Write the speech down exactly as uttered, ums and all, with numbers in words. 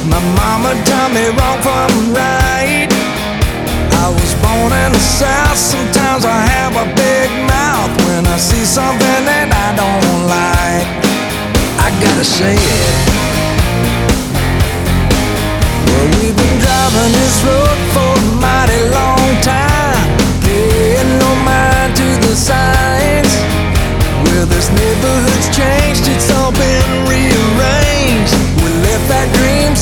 My mama taught me wrong from right. I was born in the South. Sometimes I have a big mouth when I see something that I don't like. I gotta say it.